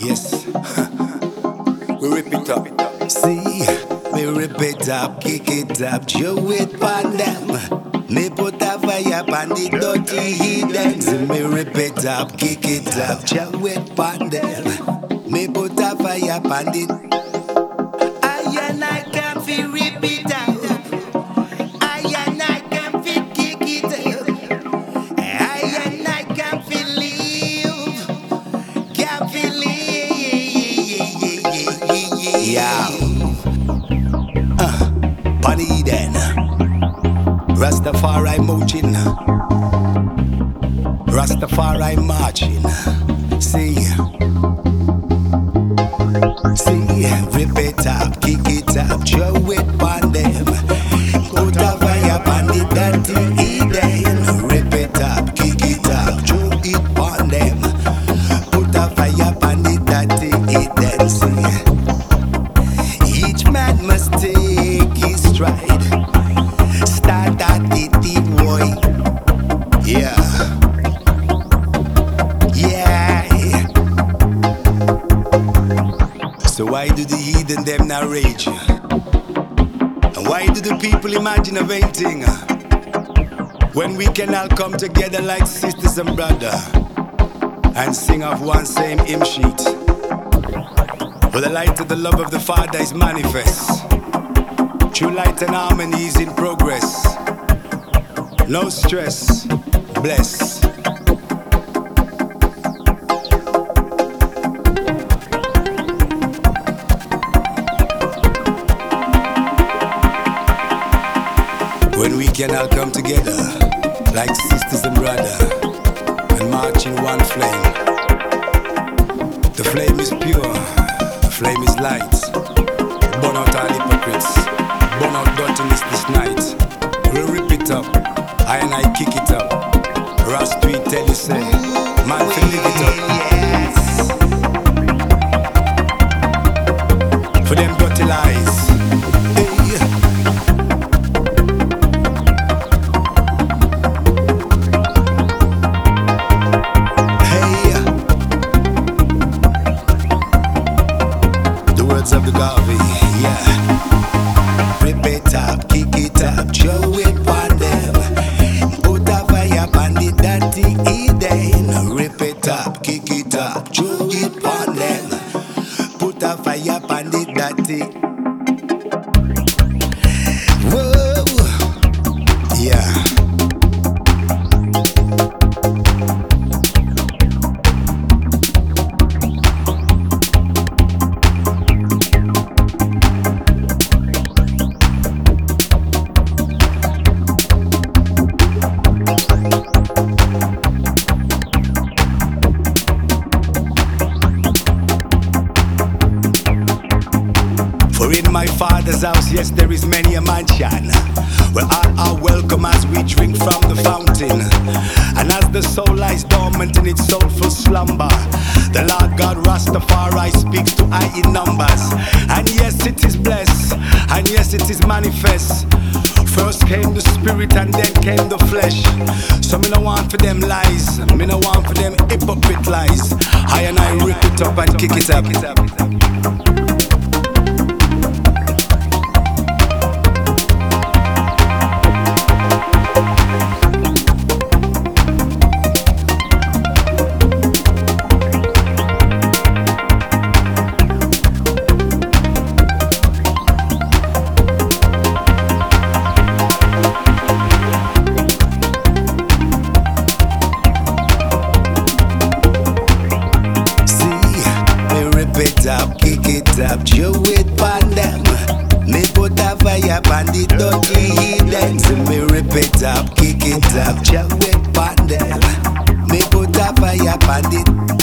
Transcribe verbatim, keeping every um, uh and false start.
Yes, we rip it up. See, me rip it up, kick it up, show it pon them. Me put a fire pon the dirty heathens. Me rip it up, kick it up, show it pon them. Me put a fire pon the. I and I can feel rip it up. I and I can feel kick it up. I and I can feel live, can feel live. Yeah. Uh, Pon Eden, Rastafari marching, Rastafari marching. See, see, rip it up, kick it up, show it pon them. Put a fire pon the dirty Eden. Rip it up, kick it up, show it pon them. Put a fire pon the dirty Eden. See, each man must take his stride. Start at the deep boy. Yeah. Yeah. So why do the heathen them not rage? And why do the people imagine a vain thing? When we can all come together like sisters and brother and sing of one same hymn sheet. For the light of the love of the Father is manifest. True light and harmony is in progress. No stress, bless. When we can all come together like sisters and brother and march in one flame. The flame is pure, the flame is light. Burn out all hypocrites, burn out dirtiness this night. We'll rip it up, I and I kick it up. Rast we tell you say, man fi live it up. For them dirty lies. Of the Garvey, yeah. Rip it up, kick it up, show it pon them. Put a fire pon the dirty Eden. Rip it up, kick it up, show it pon them. Put a fire pon the dirty. Whoa, yeah. For in my Father's house, yes, there is many a mansion, where all are welcome as we drink from the fountain. And as the soul lies dormant in its soulful slumber, the Lord God Rastafari speaks to I in numbers. And yes, it is blessed, and yes, it is manifest. First came the spirit and then came the flesh. So me no want for them lies, me no want for them hypocrite lies. I and I rip it up and kick it up. Up, kick it up, show it pon them. Me put a fire pon the dirty heathens. Me rip it up, kick it up, show it pon them. Me put a fire pon the